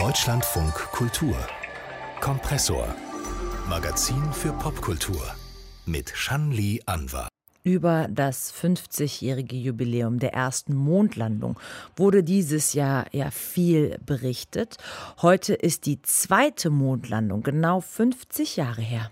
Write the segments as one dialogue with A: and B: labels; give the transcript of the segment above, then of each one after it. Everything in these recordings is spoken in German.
A: Deutschlandfunk Kultur Kompressor. Magazin für Popkultur mit Shanli Anwar.
B: Über das 50-jährige Jubiläum der ersten Mondlandung wurde dieses Jahr ja viel berichtet. Heute ist die zweite Mondlandung genau 50 Jahre her.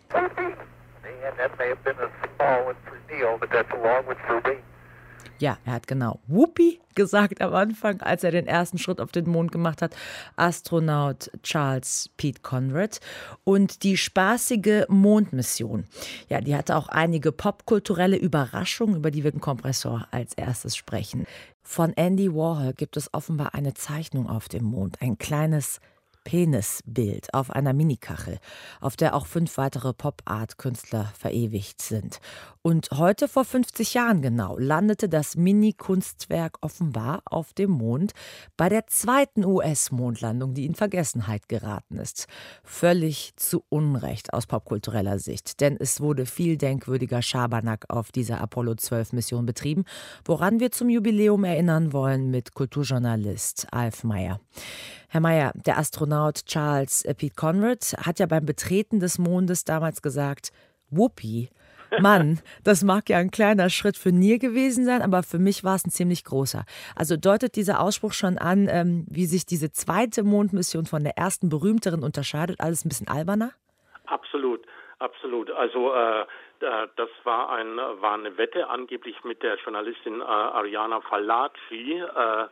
B: Ja, er hat genau Whoopi gesagt am Anfang, als er den ersten Schritt auf den Mond gemacht hat. Astronaut Charles Pete Conrad. Und die spaßige Mondmission, ja, die hatte auch einige popkulturelle Überraschungen, über die wir im Kompressor als erstes sprechen. Von Andy Warhol gibt es offenbar eine Zeichnung auf dem Mond, ein kleines Penisbild auf einer Minikachel, auf der auch 5 weitere Pop-Art-Künstler verewigt sind. Und heute vor 50 Jahren genau landete das Mini-Kunstwerk offenbar auf dem Mond bei der zweiten US-Mondlandung, die in Vergessenheit geraten ist. Völlig zu Unrecht aus popkultureller Sicht, denn es wurde viel denkwürdiger Schabernack auf dieser Apollo-12-Mission betrieben, woran wir zum Jubiläum erinnern wollen mit Kulturjournalist Alf Meyer. Herr Meyer, der Astronaut Charles Pete Conrad hat ja beim Betreten des Mondes damals gesagt, Whoopi, Mann, das mag ja ein kleiner Schritt für Neil gewesen sein, aber für mich war es ein ziemlich großer. Also deutet dieser Ausspruch schon an, wie sich diese zweite Mondmission von der ersten berühmteren unterscheidet? Alles ein bisschen alberner?
C: Absolut, absolut. Also das war eine Wette angeblich mit der Journalistin Ariana Fallaci.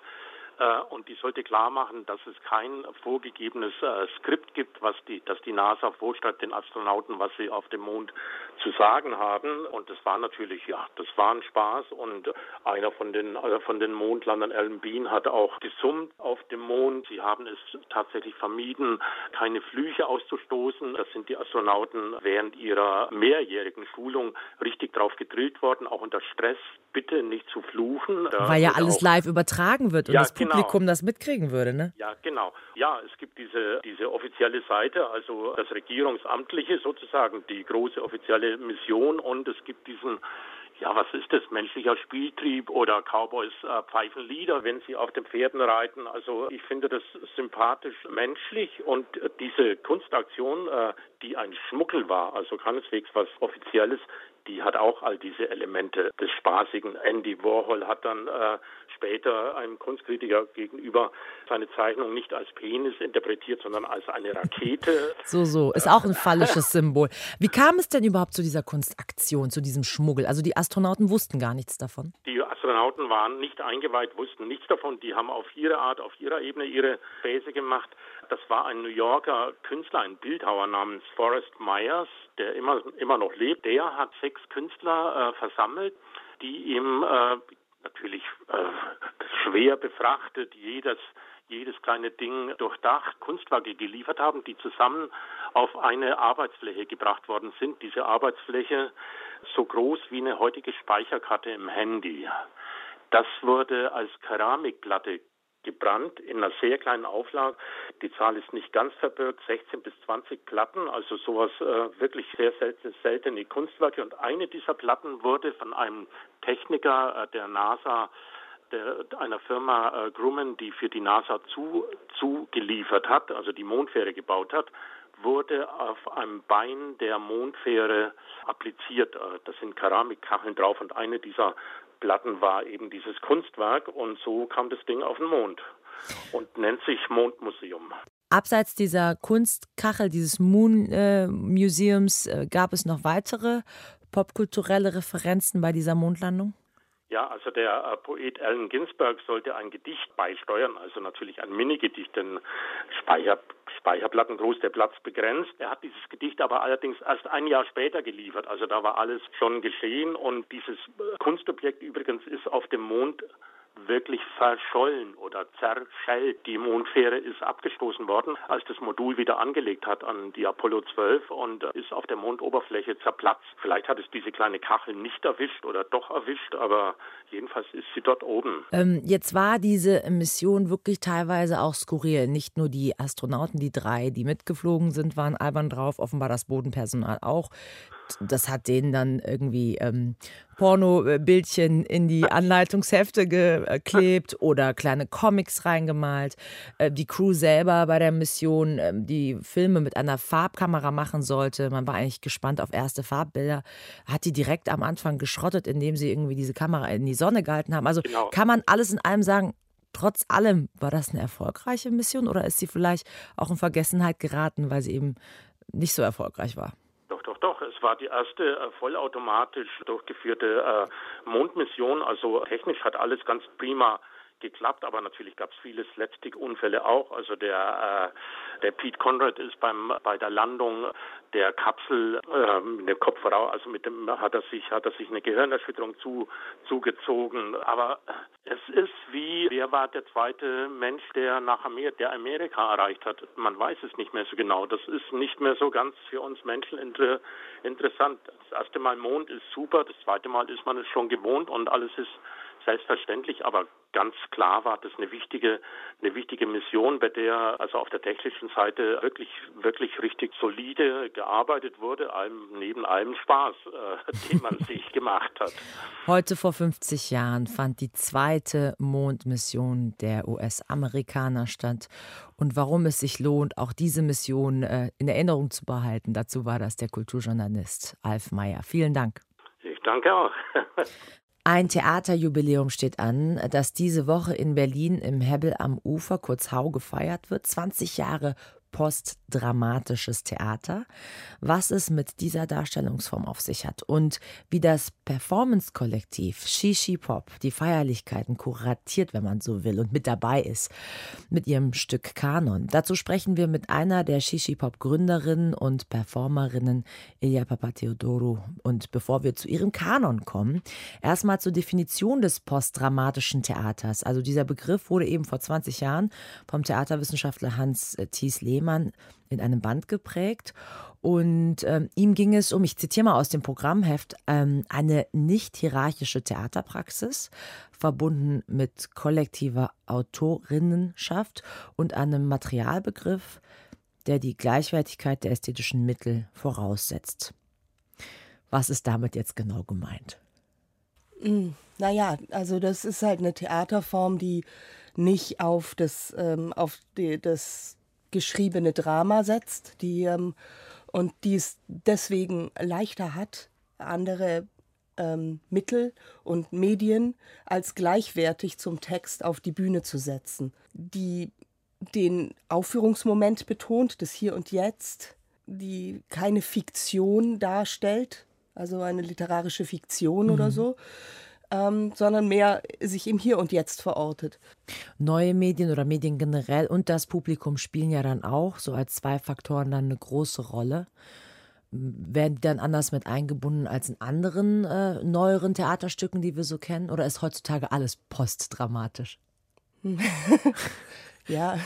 C: Und die sollte klar machen, dass es kein vorgegebenes Skript gibt, das die NASA vorschreibt den Astronauten, was sie auf dem Mond zu sagen haben. Und das war natürlich, das war ein Spaß. Und einer von den Mondlandern, Alan Bean, hat auch gesummt auf dem Mond. Sie haben es tatsächlich vermieden, keine Flüche auszustoßen. Das sind die Astronauten während ihrer mehrjährigen Schulung richtig drauf gedrillt worden, auch unter Stress. Bitte nicht zu fluchen.
B: Weil ja alles live übertragen wird und das Publikum das mitkriegen würde, ne?
C: Ja, genau. Ja, es gibt diese offizielle Seite, also das Regierungsamtliche sozusagen, die große offizielle Mission, und es gibt diesen, was ist das, menschlicher Spieltrieb oder Cowboys pfeifen Lieder, wenn sie auf den Pferden reiten. Also ich finde das sympathisch menschlich, und diese Kunstaktion, die ein Schmuggel war, also keineswegs was Offizielles, die hat auch all diese Elemente des Spaßigen. Andy Warhol hat dann später einem Kunstkritiker gegenüber seine Zeichnung nicht als Penis interpretiert, sondern als eine Rakete.
B: So, ist auch ein phallisches Symbol. Wie kam es denn überhaupt zu dieser Kunstaktion, zu diesem Schmuggel? Also die Astronauten wussten gar nichts davon?
C: Die Astronauten waren nicht eingeweiht, wussten nichts davon. Die haben auf ihre Art, auf ihrer Ebene ihre Späße gemacht. Das war ein New Yorker Künstler, ein Bildhauer namens Forrest Myers, der immer noch lebt. Der hat 6 Künstler versammelt, die ihm natürlich schwer befrachtet, jedes kleine Ding durchdacht, Kunstwerke geliefert haben, die zusammen auf eine Arbeitsfläche gebracht worden sind. Diese Arbeitsfläche so groß wie eine heutige Speicherkarte im Handy. Das wurde als Keramikplatte gebrannt in einer sehr kleinen Auflage. Die Zahl ist nicht ganz verbirgt, 16 bis 20 Platten, also sowas wirklich sehr seltene Kunstwerke. Und eine dieser Platten wurde von einem Techniker der NASA, einer Firma Grumman, die für die NASA zugeliefert hat, also die Mondfähre gebaut hat, wurde auf einem Bein der Mondfähre appliziert. Da sind Keramikkacheln drauf, und eine dieser Platten war eben dieses Kunstwerk, und so kam das Ding auf den Mond und nennt sich Mondmuseum.
B: Abseits dieser Kunstkachel, dieses Moon Museums, gab es noch weitere popkulturelle Referenzen bei dieser Mondlandung?
C: Ja, also der Poet Allen Ginsberg sollte ein Gedicht beisteuern, also natürlich ein Minigedicht, denn Speicherplatten groß, der Platz begrenzt. Er hat dieses Gedicht aber allerdings erst ein Jahr später geliefert, also da war alles schon geschehen, und dieses Kunstobjekt übrigens ist auf dem Mond wirklich verschollen oder zerschellt. Die Mondfähre ist abgestoßen worden, als das Modul wieder angelegt hat an die Apollo 12, und ist auf der Mondoberfläche zerplatzt. Vielleicht hat es diese kleine Kachel nicht erwischt oder doch erwischt, aber jedenfalls ist sie dort oben.
B: Jetzt war diese Mission wirklich teilweise auch skurril. Nicht nur die Astronauten, die 3, die mitgeflogen sind, waren albern drauf, offenbar das Bodenpersonal auch. Das hat denen dann irgendwie Pornobildchen in die Anleitungshefte geklebt oder kleine Comics reingemalt. Die Crew selber bei der Mission, die Filme mit einer Farbkamera machen sollte. Man war eigentlich gespannt auf erste Farbbilder. Hat die direkt am Anfang geschrottet, indem sie irgendwie diese Kamera in die Sonne gehalten haben. Also
C: Genau.
B: kann man alles in allem sagen, trotz allem, war das eine erfolgreiche Mission oder ist sie vielleicht auch in Vergessenheit geraten, weil sie eben nicht so erfolgreich war?
C: Doch. Es war die erste vollautomatisch durchgeführte Mondmission. Also technisch hat alles ganz prima geklappt, aber natürlich gab es viele Slapstick-Unfälle auch. Also der Pete Conrad ist bei der Landung der Kapsel mit dem Kopf voraus, also mit dem hat er sich eine Gehirnerschütterung zugezogen. Aber es ist wer war der zweite Mensch, der Amerika erreicht hat? Man weiß es nicht mehr so genau. Das ist nicht mehr so ganz für uns Menschen interessant. Das erste Mal Mond ist super, das zweite Mal ist man es schon gewohnt und alles ist selbstverständlich, aber ganz klar war das eine wichtige Mission, bei der also auf der technischen Seite wirklich richtig solide gearbeitet wurde, neben allem Spaß, den man sich gemacht hat.
B: Heute vor 50 Jahren fand die zweite Mondmission der US-Amerikaner statt. Und warum es sich lohnt, auch diese Mission in Erinnerung zu behalten, dazu war das der Kulturjournalist Alf Meyer. Vielen Dank.
C: Ich danke auch.
B: Ein Theaterjubiläum steht an, das diese Woche in Berlin im Hebbel am Ufer, kurz Hau, gefeiert wird. 20 Jahre postdramatisches Theater. Was es mit dieser Darstellungsform auf sich hat und wie das Performance-Kollektiv Shishi Pop die Feierlichkeiten kuratiert, wenn man so will, und mit dabei ist mit ihrem Stück Kanon. Dazu sprechen wir mit einer der Shishi Pop Gründerinnen und Performerinnen, Ilia Papatheodorou. Und bevor wir zu ihrem Kanon kommen, erstmal zur Definition des postdramatischen Theaters. Also dieser Begriff wurde eben vor 20 Jahren vom Theaterwissenschaftler Hans Thies Lehmann in einem Band geprägt und ihm ging es um, ich zitiere mal aus dem Programmheft, eine nicht hierarchische Theaterpraxis, verbunden mit kollektiver Autorinnenschaft und einem Materialbegriff, der die Gleichwertigkeit der ästhetischen Mittel voraussetzt. Was ist damit jetzt genau gemeint?
D: Naja, also das ist halt eine Theaterform, die nicht auf das geschriebene Drama setzt, und die es deswegen leichter hat, andere Mittel und Medien als gleichwertig zum Text auf die Bühne zu setzen, die den Aufführungsmoment betont, das Hier und Jetzt, die keine Fiktion darstellt, also eine literarische Fiktion oder so, sondern mehr sich im Hier und Jetzt verortet.
B: Neue Medien oder Medien generell und das Publikum spielen ja dann auch so als zwei Faktoren dann eine große Rolle. Werden die dann anders mit eingebunden als in anderen neueren Theaterstücken, die wir so kennen? Oder ist heutzutage alles postdramatisch?
D: Ja,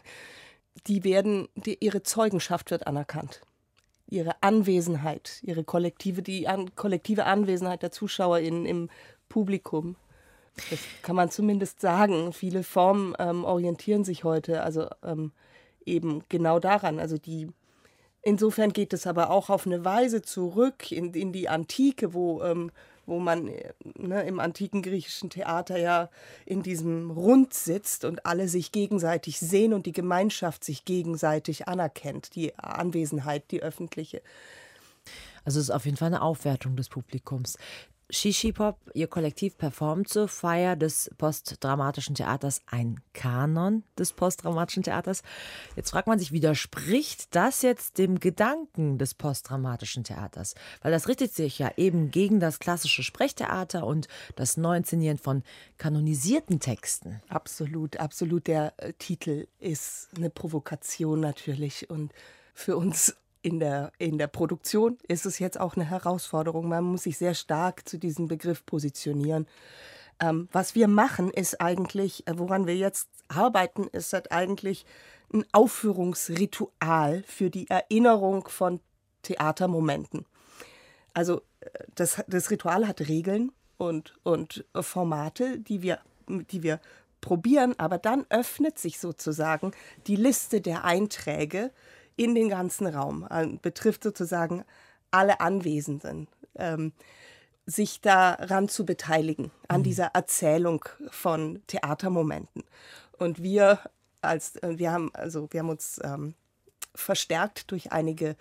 D: ihre Zeugenschaft wird anerkannt. Ihre Anwesenheit, die kollektive Anwesenheit der ZuschauerInnen im Publikum. Das kann man zumindest sagen. Viele Formen orientieren sich heute also eben genau daran. Also insofern geht es aber auch auf eine Weise zurück in die Antike, wo man im antiken griechischen Theater ja in diesem Rund sitzt und alle sich gegenseitig sehen und die Gemeinschaft sich gegenseitig anerkennt, die Anwesenheit, die öffentliche.
B: Also es ist auf jeden Fall eine Aufwertung des Publikums. Shishi Pop, ihr Kollektiv, performt zur Feier des postdramatischen Theaters ein Kanon des postdramatischen Theaters. Jetzt fragt man sich, widerspricht das jetzt dem Gedanken des postdramatischen Theaters? Weil das richtet sich ja eben gegen das klassische Sprechtheater und das Neuinszenieren von kanonisierten Texten.
D: Absolut, absolut. Der Titel ist eine Provokation natürlich und für uns in der Produktion ist es jetzt auch eine Herausforderung. Man muss sich sehr stark zu diesem Begriff positionieren. Was wir machen, ist eigentlich, woran wir jetzt arbeiten, ist halt eigentlich ein Aufführungsritual für die Erinnerung von Theatermomenten. Also das Ritual hat Regeln und Formate, die wir probieren, aber dann öffnet sich sozusagen die Liste der Einträge in den ganzen Raum, betrifft sozusagen alle Anwesenden. sich daran zu beteiligen, an dieser Erzählung von Theatermomenten. Und wir haben uns verstärkt durch einige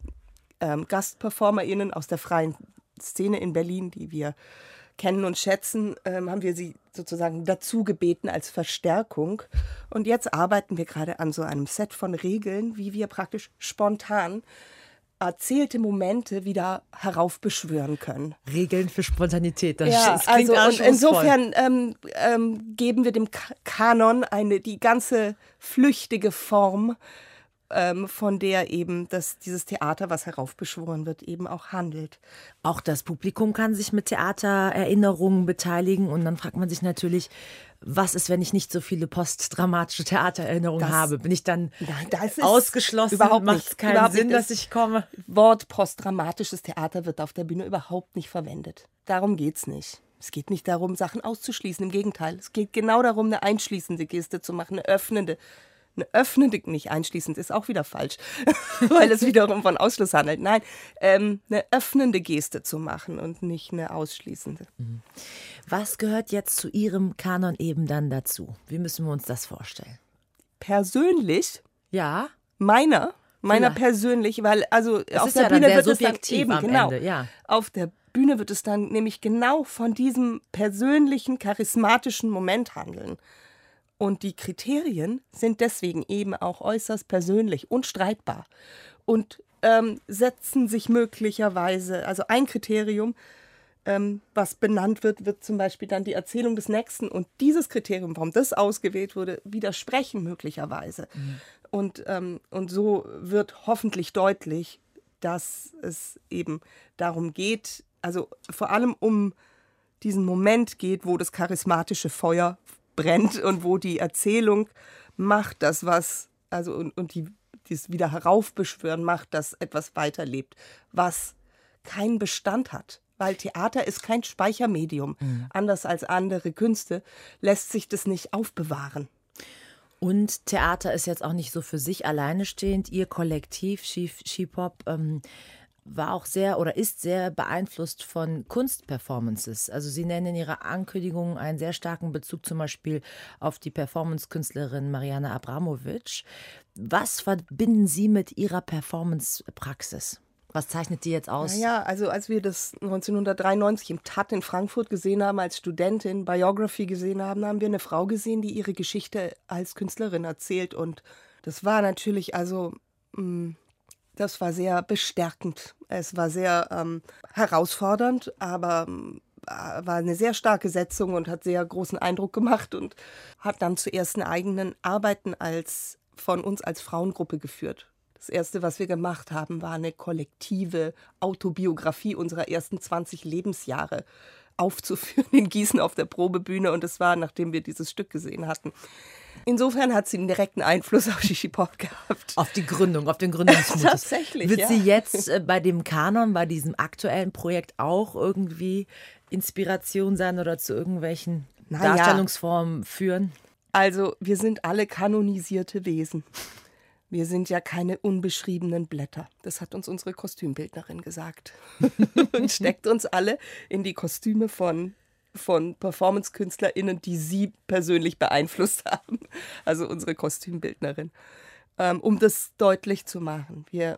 D: GastperformerInnen aus der freien Szene in Berlin, die wir kennen und schätzen, haben wir sie sozusagen dazu gebeten als Verstärkung. Und jetzt arbeiten wir gerade an so einem Set von Regeln, wie wir praktisch spontan erzählte Momente wieder heraufbeschwören können.
B: Regeln für Spontanität, das
D: also
B: klingt
D: und insofern geben wir dem Kanon die ganze flüchtige Form, von der eben dieses Theater, was heraufbeschworen wird, eben auch handelt.
B: Auch das Publikum kann sich mit Theatererinnerungen beteiligen und dann fragt man sich natürlich, was ist, wenn ich nicht so viele postdramatische Theatererinnerungen habe? Bin ich dann ausgeschlossen?
D: Überhaupt
B: Macht es keinen Sinn, dass ich komme?
D: Wort postdramatisches Theater wird auf der Bühne überhaupt nicht verwendet. Darum geht's nicht. Es geht nicht darum, Sachen auszuschließen. Im Gegenteil, es geht genau darum, eine einschließende Geste zu machen, eine öffnende, nicht einschließend, ist auch wieder falsch, weil es wiederum von Ausschluss handelt. Nein, eine öffnende Geste zu machen und nicht eine ausschließende.
B: Was gehört jetzt zu Ihrem Kanon eben dann dazu? Wie müssen wir uns das vorstellen?
D: Persönlich?
B: Ja.
D: Meiner persönlich, weil also
B: das
D: auf
B: ist
D: der
B: ja
D: Bühne
B: dann sehr
D: wird es dann
B: subjektiv
D: eben,
B: am
D: genau,
B: Ende, ja.
D: Auf der Bühne wird es dann nämlich genau von diesem persönlichen, charismatischen Moment handeln. Und die Kriterien sind deswegen eben auch äußerst persönlich und streitbar und setzen sich möglicherweise, also ein Kriterium, was benannt wird zum Beispiel dann die Erzählung des Nächsten und dieses Kriterium, warum das ausgewählt wurde, widersprechen möglicherweise. Und so wird hoffentlich deutlich, dass es eben darum geht, also vor allem um diesen Moment geht, wo das charismatische Feuer brennt und wo die Erzählung macht das, was, also und das wieder heraufbeschwören macht, dass etwas weiterlebt, was keinen Bestand hat. Weil Theater ist kein Speichermedium. Anders als andere Künste lässt sich das nicht aufbewahren.
B: Und Theater ist jetzt auch nicht so für sich alleine stehend. Ihr Kollektiv She-Pop war auch sehr oder ist sehr beeinflusst von Kunstperformances. Also Sie nennen in Ihrer Ankündigung einen sehr starken Bezug zum Beispiel auf die Performance-Künstlerin Mariana Abramovic. Was verbinden Sie mit Ihrer Performance-Praxis? Was zeichnet die jetzt aus?
D: Ja, also als wir das 1993 im TAT in Frankfurt gesehen haben, als Studentin Biography gesehen haben, haben wir eine Frau gesehen, die ihre Geschichte als Künstlerin erzählt. Und das war natürlich, das war sehr bestärkend. Es war sehr herausfordernd, aber war eine sehr starke Setzung und hat sehr großen Eindruck gemacht und hat dann zu ersten eigenen Arbeiten von uns als Frauengruppe geführt. Das Erste, was wir gemacht haben, war eine kollektive Autobiografie unserer ersten 20 Lebensjahre aufzuführen in Gießen auf der Probebühne. Und das war, nachdem wir dieses Stück gesehen hatten. Insofern hat sie einen direkten Einfluss auf die She-Pop gehabt.
B: Auf die Gründung, auf den Gründungsmythos.
D: Tatsächlich,
B: Wird
D: ja.
B: sie jetzt bei dem Kanon, bei diesem aktuellen Projekt auch irgendwie Inspiration sein oder zu irgendwelchen Darstellungsformen führen?
D: Also, wir sind alle kanonisierte Wesen. Wir sind ja keine unbeschriebenen Blätter. Das hat uns unsere Kostümbildnerin gesagt. Und steckt uns alle in die Kostüme von Performance-KünstlerInnen, die sie persönlich beeinflusst haben. Also unsere Kostümbildnerin. Um das deutlich zu machen. Wir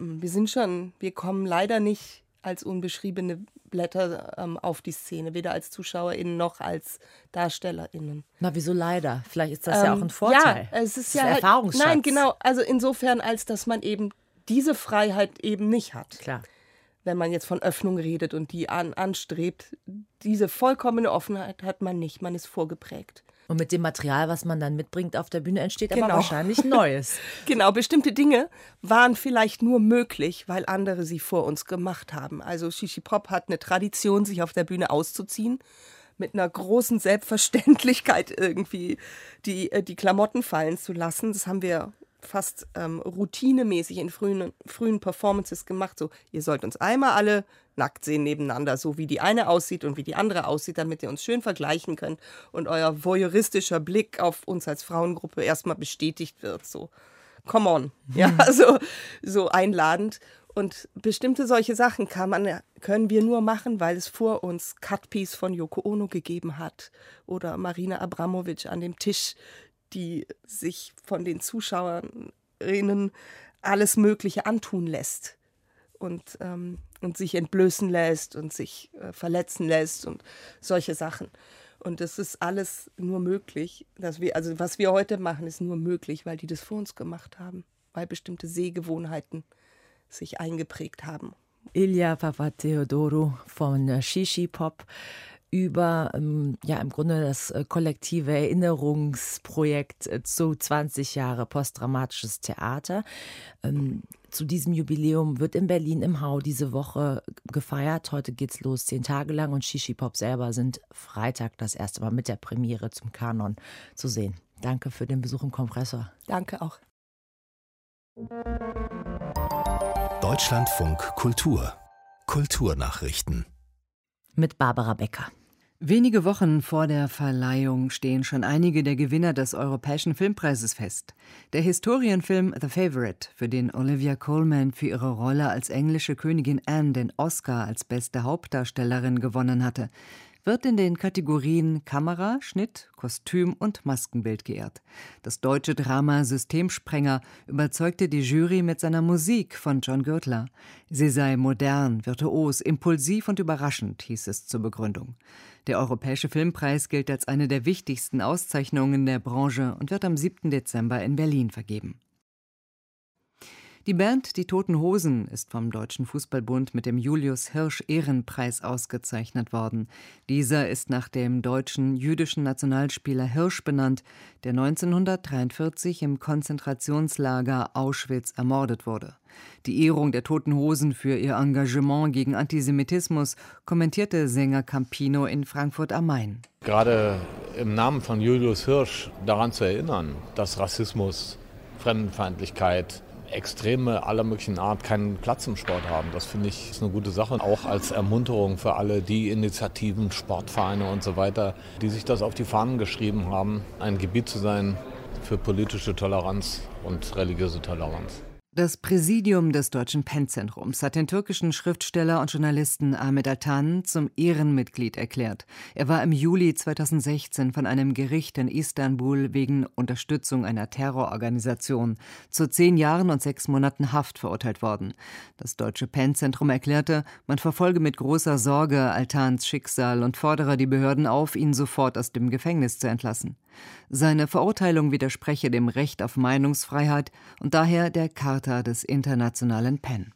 D: kommen leider nicht als unbeschriebene Blätter auf die Szene, weder als ZuschauerInnen noch als DarstellerInnen.
B: Na, wieso leider? Vielleicht ist das ja auch ein Vorteil.
D: Ja, es ist ja
B: Erfahrungsschatz.
D: Nein, genau. Also insofern, als dass man eben diese Freiheit eben nicht hat.
B: Klar.
D: Wenn man jetzt von Öffnung redet und die anstrebt, diese vollkommene Offenheit hat man nicht. Man ist vorgeprägt.
B: Und mit dem Material, was man dann mitbringt auf der Bühne, entsteht
D: Genau.
B: aber wahrscheinlich Neues.
D: Genau, bestimmte Dinge waren vielleicht nur möglich, weil andere sie vor uns gemacht haben. Also She-Pop hat eine Tradition, sich auf der Bühne auszuziehen, mit einer großen Selbstverständlichkeit irgendwie die Klamotten fallen zu lassen. Das haben wir fast routinemäßig in frühen Performances gemacht. So, ihr sollt uns einmal alle nackt sehen nebeneinander, so wie die eine aussieht und wie die andere aussieht, damit ihr uns schön vergleichen könnt und euer voyeuristischer Blick auf uns als Frauengruppe erstmal bestätigt wird. So, come on. Ja, so einladend. Und bestimmte solche Sachen können wir nur machen, weil es vor uns Cutpiece von Yoko Ono gegeben hat oder Marina Abramovic an dem Tisch, die sich von den Zuschauerinnen alles Mögliche antun lässt und sich entblößen lässt und sich verletzen lässt und solche Sachen. Und das ist alles nur möglich, was wir heute machen, ist nur möglich, weil die das vor uns gemacht haben, weil bestimmte Sehgewohnheiten sich eingeprägt haben.
B: Ilia Papatheodorou von Shishi Pop über im Grunde das kollektive Erinnerungsprojekt zu 20 Jahre postdramatisches Theater. Zu diesem Jubiläum wird in Berlin im Hau diese Woche gefeiert. Heute geht's los, 10 Tage lang, und Shishi Pop selber sind Freitag das erste Mal mit der Premiere zum Kanon zu sehen. Danke für den Besuch im Kompressor.
D: Danke auch.
A: Deutschlandfunk Kultur. Kulturnachrichten.
B: Mit Barbara Becker.
E: Wenige Wochen vor der Verleihung stehen schon einige der Gewinner des Europäischen Filmpreises fest. Der Historienfilm The Favourite, für den Olivia Colman für ihre Rolle als englische Königin Anne den Oscar als beste Hauptdarstellerin gewonnen hatte, wird in den Kategorien Kamera, Schnitt, Kostüm und Maskenbild geehrt. Das deutsche Drama Systemsprenger überzeugte die Jury mit seiner Musik von John Gürtler. Sie sei modern, virtuos, impulsiv und überraschend, hieß es zur Begründung. Der Europäische Filmpreis gilt als eine der wichtigsten Auszeichnungen der Branche und wird am 7. Dezember in Berlin vergeben. Die Band Die Toten Hosen ist vom Deutschen Fußballbund mit dem Julius-Hirsch-Ehrenpreis ausgezeichnet worden. Dieser ist nach dem deutschen jüdischen Nationalspieler Hirsch benannt, der 1943 im Konzentrationslager Auschwitz ermordet wurde. Die Ehrung der Toten Hosen für ihr Engagement gegen Antisemitismus kommentierte Sänger Campino in Frankfurt am Main.
F: Gerade im Namen von Julius Hirsch daran zu erinnern, dass Rassismus, Fremdenfeindlichkeit, Extreme aller möglichen Art keinen Platz im Sport haben. Das finde ich ist eine gute Sache, auch als Ermunterung für alle die Initiativen, Sportvereine und so weiter, die sich das auf die Fahnen geschrieben haben, ein Gebiet zu sein für politische Toleranz und religiöse Toleranz.
E: Das Präsidium des Deutschen PEN-Zentrums hat den türkischen Schriftsteller und Journalisten Ahmet Altan zum Ehrenmitglied erklärt. Er war im Juli 2016 von einem Gericht in Istanbul wegen Unterstützung einer Terrororganisation zu 10 Jahren und 6 Monaten Haft verurteilt worden. Das Deutsche PEN-Zentrum erklärte, man verfolge mit großer Sorge Altans Schicksal und fordere die Behörden auf, ihn sofort aus dem Gefängnis zu entlassen. Seine Verurteilung widerspreche dem Recht auf Meinungsfreiheit und daher der Charta des internationalen PEN.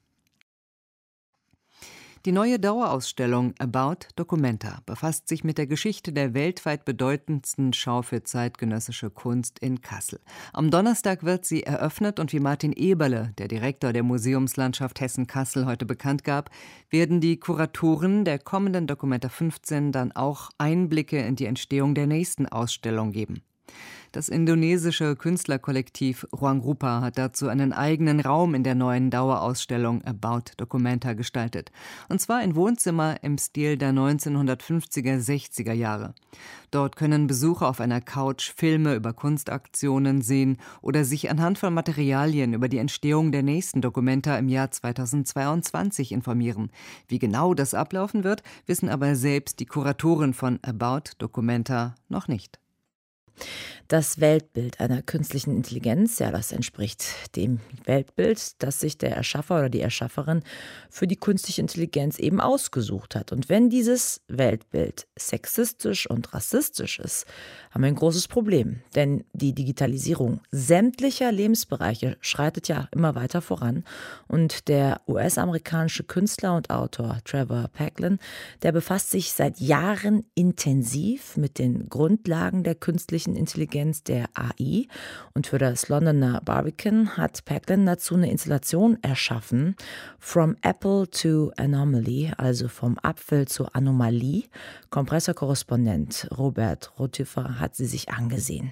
E: Die neue Dauerausstellung About Documenta befasst sich mit der Geschichte der weltweit bedeutendsten Schau für zeitgenössische Kunst in Kassel. Am Donnerstag wird sie eröffnet und wie Martin Eberle, der Direktor der Museumslandschaft Hessen-Kassel, heute bekannt gab, werden die Kuratoren der kommenden Documenta 15 dann auch Einblicke in die Entstehung der nächsten Ausstellung geben. Das indonesische Künstlerkollektiv Ruanggrupa hat dazu einen eigenen Raum in der neuen Dauerausstellung About Documenta gestaltet. Und zwar ein Wohnzimmer im Stil der 1950er, 60er Jahre. Dort können Besucher auf einer Couch Filme über Kunstaktionen sehen oder sich anhand von Materialien über die Entstehung der nächsten Documenta im Jahr 2022 informieren. Wie genau das ablaufen wird, wissen aber selbst die Kuratoren von About Documenta noch nicht.
B: Das Weltbild einer künstlichen Intelligenz, ja, das entspricht dem Weltbild, das sich der Erschaffer oder die Erschafferin für die künstliche Intelligenz eben ausgesucht hat. Und wenn dieses Weltbild sexistisch und rassistisch ist, haben wir ein großes Problem. Denn die Digitalisierung sämtlicher Lebensbereiche schreitet ja immer weiter voran. Und der US-amerikanische Künstler und Autor Trevor Packlin, der befasst sich seit Jahren intensiv mit den Grundlagen der künstlichen Intelligenz, der AI. Und für das Londoner Barbican hat Packlin dazu eine Installation erschaffen, From Apple to Anomaly, also vom Apfel zur Anomalie. Kompressorkorrespondent Robert Rothüffer hat sie sich angesehen.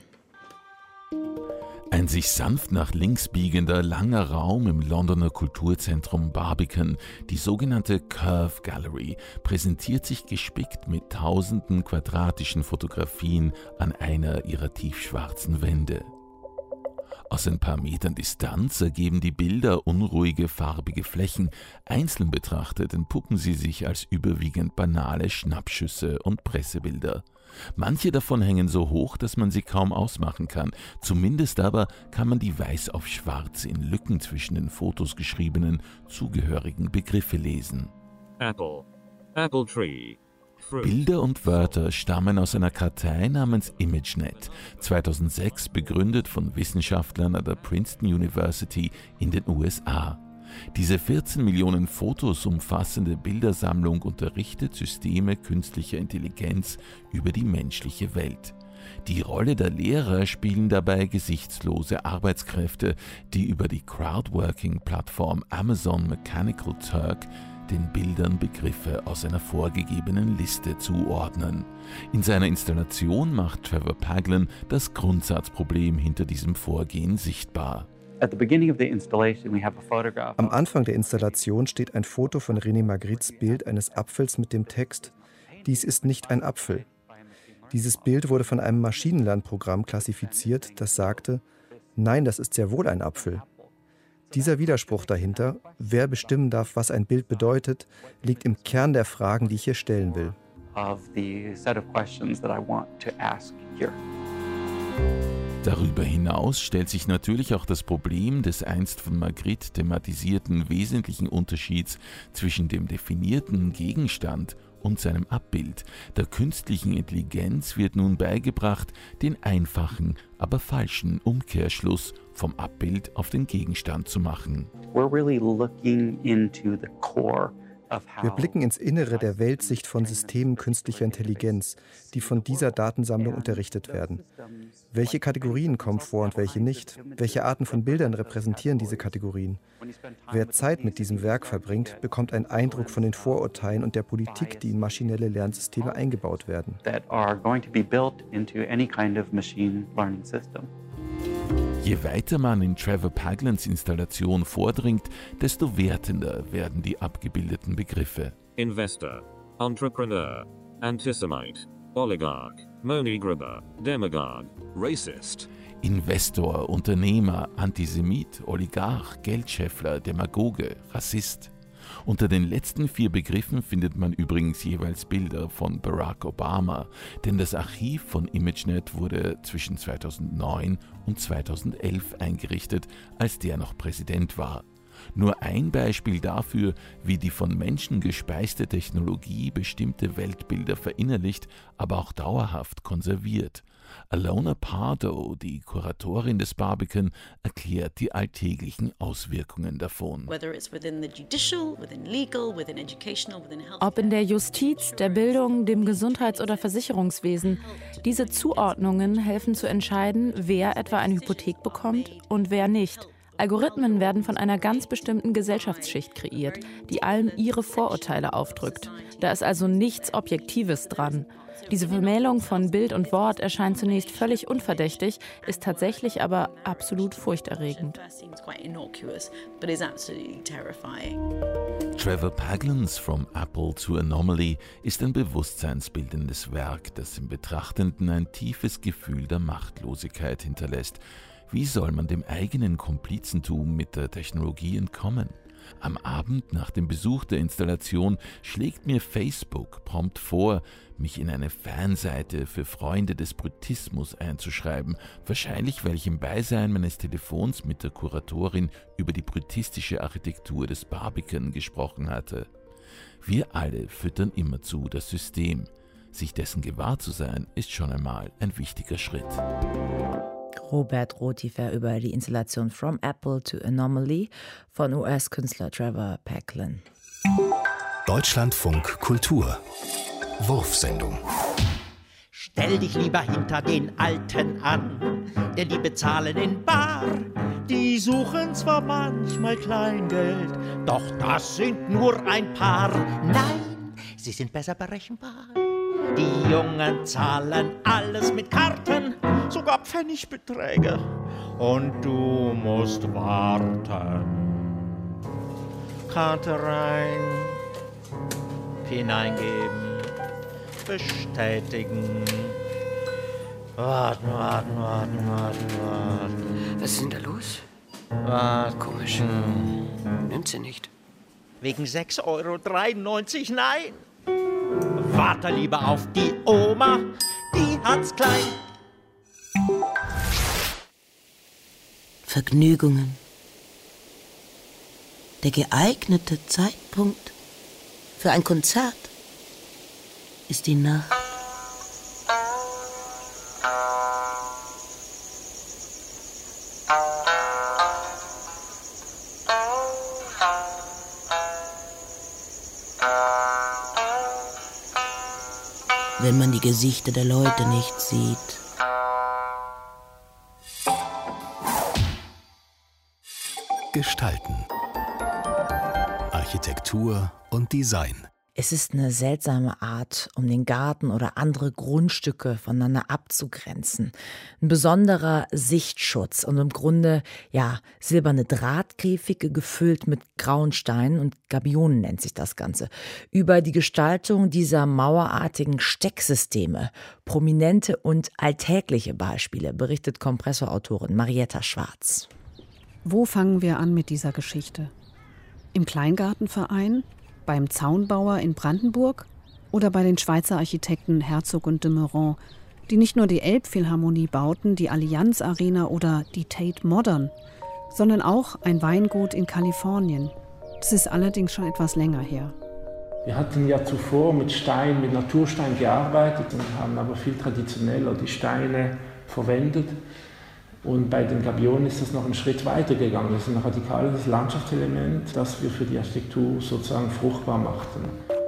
G: Ein sich sanft nach links biegender, langer Raum im Londoner Kulturzentrum Barbican, die sogenannte Curve Gallery, präsentiert sich gespickt mit tausenden quadratischen Fotografien an einer ihrer tiefschwarzen Wände. Aus ein paar Metern Distanz ergeben die Bilder unruhige, farbige Flächen. Einzeln betrachtet entpuppen sie sich als überwiegend banale Schnappschüsse und Pressebilder. Manche davon hängen so hoch, dass man sie kaum ausmachen kann. Zumindest aber kann man die weiß auf schwarz in Lücken zwischen den Fotos geschriebenen, zugehörigen Begriffe lesen.
H: Apple. Apple Tree.
G: Bilder und Wörter stammen aus einer Kartei namens ImageNet, 2006 begründet von Wissenschaftlern an der Princeton University in den USA. Diese 14 Millionen Fotos umfassende Bildersammlung unterrichtet Systeme künstlicher Intelligenz über die menschliche Welt. Die Rolle der Lehrer spielen dabei gesichtslose Arbeitskräfte, die über die Crowdworking-Plattform Amazon Mechanical Turk den Bildern Begriffe aus einer vorgegebenen Liste zuordnen. In seiner Installation macht Trevor Paglen das Grundsatzproblem hinter diesem Vorgehen sichtbar.
I: Am Anfang der Installation steht ein Foto von René Magrittes Bild eines Apfels mit dem Text: Dies ist nicht ein Apfel. Dieses Bild wurde von einem Maschinenlernprogramm klassifiziert, das sagte: Nein, das ist sehr wohl ein Apfel. Dieser Widerspruch dahinter, wer bestimmen darf, was ein Bild bedeutet, liegt im Kern der Fragen, die ich hier stellen will.
G: Darüber hinaus stellt sich natürlich auch das Problem des einst von Magritte thematisierten wesentlichen Unterschieds zwischen dem definierten Gegenstand und seinem Abbild. Der künstlichen Intelligenz wird nun beigebracht, den einfachen, aber falschen Umkehrschluss vom Abbild auf den Gegenstand zu machen.
I: Wir blicken ins Innere der Weltsicht von Systemen künstlicher Intelligenz, die von dieser Datensammlung unterrichtet werden. Welche Kategorien kommen vor und welche nicht? Welche Arten von Bildern repräsentieren diese Kategorien? Wer Zeit mit diesem Werk verbringt, bekommt einen Eindruck von den Vorurteilen und der Politik, die in maschinelle Lernsysteme eingebaut werden.
G: Je weiter man in Trevor Paglens Installation vordringt, desto wertender werden die abgebildeten Begriffe.
H: Investor, Entrepreneur, Antisemite, Oligarch, Moneygrabber, Demagogue, Racist.
G: Investor, Unternehmer, Antisemit, Oligarch, Geldscheffler, Demagoge, Rassist. Unter den letzten 4 Begriffen findet man übrigens jeweils Bilder von Barack Obama, denn das Archiv von ImageNet wurde zwischen 2009 und 2011 eingerichtet, als der noch Präsident war. Nur ein Beispiel dafür, wie die von Menschen gespeiste Technologie bestimmte Weltbilder verinnerlicht, aber auch dauerhaft konserviert. Alona Pardo, die Kuratorin des Barbican, erklärt die alltäglichen Auswirkungen davon.
J: Ob in der Justiz, der Bildung, dem Gesundheits- oder Versicherungswesen, diese Zuordnungen helfen zu entscheiden, wer etwa eine Hypothek bekommt und wer nicht. Algorithmen werden von einer ganz bestimmten Gesellschaftsschicht kreiert, die allen ihre Vorurteile aufdrückt. Da ist also nichts Objektives dran. Diese Vermählung von Bild und Wort erscheint zunächst völlig unverdächtig, ist tatsächlich aber absolut furchterregend.
G: Trevor Paglens From Apple to Anomaly ist ein bewusstseinsbildendes Werk, das im Betrachtenden ein tiefes Gefühl der Machtlosigkeit hinterlässt. Wie soll man dem eigenen Komplizentum mit der Technologie entkommen? Am Abend nach dem Besuch der Installation schlägt mir Facebook prompt vor, mich in eine Fanseite für Freunde des Brutismus einzuschreiben, wahrscheinlich weil ich im Beisein meines Telefons mit der Kuratorin über die brutistische Architektur des Barbican gesprochen hatte. Wir alle füttern immerzu das System. Sich dessen gewahr zu sein, ist schon einmal ein wichtiger Schritt.
B: Robert Rotifer über die Installation From Apple to Anomaly von US-Künstler Trevor Paglen.
A: Deutschlandfunk Kultur Wurfsendung.
K: Stell dich lieber hinter den Alten an, denn die bezahlen in bar. Die suchen zwar manchmal Kleingeld, doch das sind nur ein paar. Nein, sie sind besser berechenbar. Die Jungen zahlen alles mit Karten, sogar Pfennigbeträge. Und du musst warten. Karte rein, hineingeben, bestätigen. Warten.
L: Was ist denn da los? Komisch. Nimmt sie nicht.
K: Wegen 6,93 €, nein. Warte lieber auf die Oma, die hat's klein.
M: Vergnügungen. Der geeignete Zeitpunkt für ein Konzert ist die Nacht. Wenn man die Gesichter der Leute nicht sieht.
A: Gestalten. Architektur und Design.
B: Es ist eine seltsame Art, um den Garten oder andere Grundstücke voneinander abzugrenzen. Ein besonderer Sichtschutz und im Grunde, silberne Drahtkäfige gefüllt mit grauen Steinen und Gabionen nennt sich das Ganze. Über die Gestaltung dieser mauerartigen Stecksysteme, prominente und alltägliche Beispiele, berichtet Kompressorautorin Marietta Schwarz.
N: Wo fangen wir an mit dieser Geschichte? Im Kleingartenverein? Beim Zaunbauer in Brandenburg oder bei den Schweizer Architekten Herzog und de Meuron, die nicht nur die Elbphilharmonie bauten, die Allianz Arena oder die Tate Modern, sondern auch ein Weingut in Kalifornien. Das ist allerdings schon etwas länger her.
O: Wir hatten ja zuvor mit Naturstein gearbeitet und haben aber viel traditioneller die Steine verwendet. Und bei den Gabionen ist das noch einen Schritt weiter gegangen. Das ist ein radikales Landschaftselement, das wir für die Architektur sozusagen fruchtbar machten.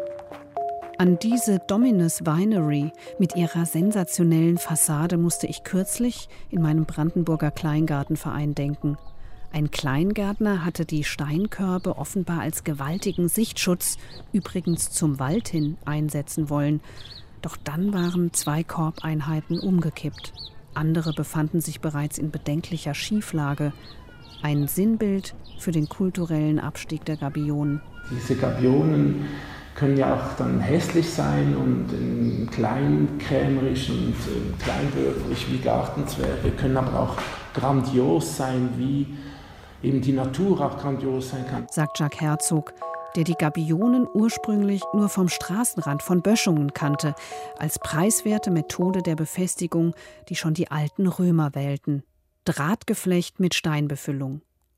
N: An diese Dominus Winery mit ihrer sensationellen Fassade musste ich kürzlich in meinem Brandenburger Kleingartenverein denken. Ein Kleingärtner hatte die Steinkörbe offenbar als gewaltigen Sichtschutz, übrigens zum Wald hin, einsetzen wollen. Doch dann waren 2 Korbeinheiten umgekippt. Andere befanden sich bereits in bedenklicher Schieflage. Ein Sinnbild für den kulturellen Abstieg der Gabionen.
O: Diese Gabionen können ja auch dann hässlich sein und kleinkrämerisch und kleinbürgerlich wie Gartenzwerge, können aber auch grandios sein, wie eben die Natur auch grandios sein kann.
N: Sagt Jacques Herzog, der die Gabionen ursprünglich nur vom Straßenrand von Böschungen kannte, als preiswerte Methode der Befestigung, die schon die alten Römer wählten. Drahtgeflecht mit Steinbefüllung.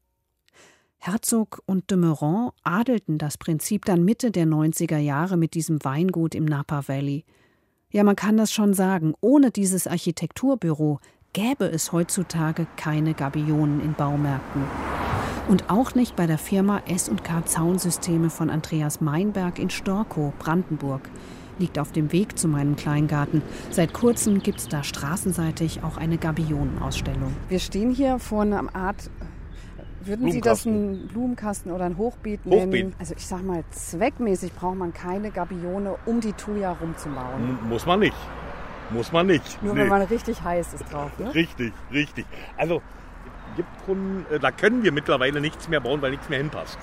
N: Herzog und de Meuron adelten das Prinzip dann Mitte der 90er Jahre mit diesem Weingut im Napa Valley. Ja, man kann das schon sagen, ohne dieses Architekturbüro gäbe es heutzutage keine Gabionen in Baumärkten. Und auch nicht bei der Firma S&K Zaunsysteme von Andreas Meinberg in Storkow, Brandenburg. Liegt auf dem Weg zu meinem Kleingarten. Seit kurzem gibt es da straßenseitig auch eine Gabionenausstellung.
P: Wir stehen hier vor einer Art, würden Sie das einen Blumenkasten oder ein Hochbeet nennen? Also ich sag mal, zweckmäßig braucht man keine Gabione, um die Thuja rumzubauen.
Q: Muss man nicht.
P: Nur wenn man richtig heiß ist drauf, ne?
Q: Richtig. Also gibt Kunden, da können wir mittlerweile nichts mehr bauen, weil nichts mehr hinpasst.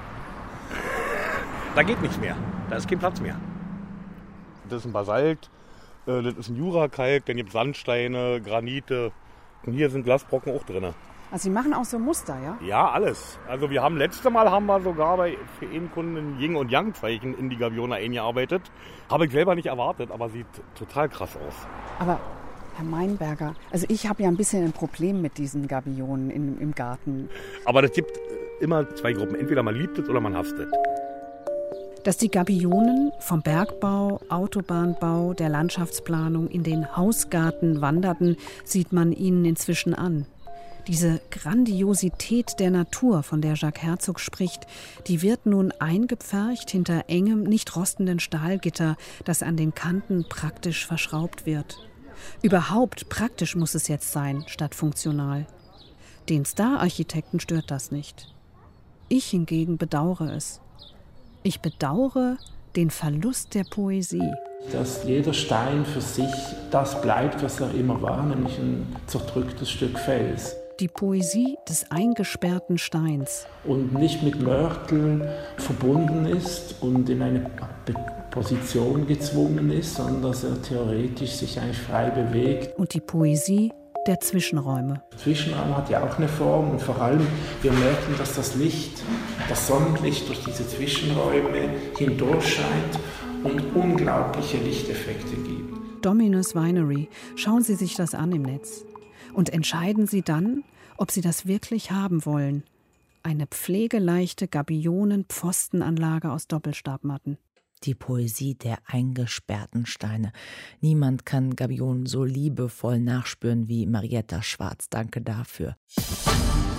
Q: Da geht nichts mehr. Da ist kein Platz mehr. Das ist ein Basalt, das ist ein Jurakalk, dann gibt es Sandsteine, Granite und hier sind Glasbrocken auch drin.
P: Also Sie machen auch so Muster, ja?
Q: Ja, alles. Also letztes Mal haben wir sogar für einen Kunden ein Yin- und Yang-Zeichen in die Gabione eingearbeitet. Habe ich selber nicht erwartet, aber sieht total krass aus.
P: Aber Herr Meinberger, also ich habe ja ein bisschen ein Problem mit diesen Gabionen im Garten.
Q: Aber das gibt immer 2 Gruppen. Entweder man liebt es oder man hasst es.
N: Dass die Gabionen vom Bergbau, Autobahnbau, der Landschaftsplanung in den Hausgarten wanderten, sieht man ihnen inzwischen an. Diese Grandiosität der Natur, von der Jacques Herzog spricht, die wird nun eingepfercht hinter engem, nicht rostenden Stahlgitter, das an den Kanten praktisch verschraubt wird. Überhaupt praktisch muss es jetzt sein, statt funktional. Den Star-Architekten stört das nicht. Ich hingegen bedauere es. Ich bedauere den Verlust der Poesie.
O: Dass jeder Stein für sich das bleibt, was er immer war, nämlich ein zerdrücktes Stück Fels.
N: Die Poesie des eingesperrten Steins.
O: Und nicht mit Mörtel verbunden ist und in eine Position gezwungen ist, sondern dass er theoretisch sich eigentlich frei bewegt.
N: Und die Poesie der Zwischenräume.
O: Der Zwischenraum hat ja auch eine Form und vor allem, wir merken, dass das Licht, das Sonnenlicht durch diese Zwischenräume hindurchscheint und unglaubliche Lichteffekte gibt.
N: Dominus Winery, schauen Sie sich das an im Netz und entscheiden Sie dann, ob Sie das wirklich haben wollen. Eine pflegeleichte Gabionen-Pfostenanlage aus Doppelstabmatten.
B: Die Poesie der eingesperrten Steine. Niemand kann Gabionen so liebevoll nachspüren wie Marietta Schwarz. Danke dafür.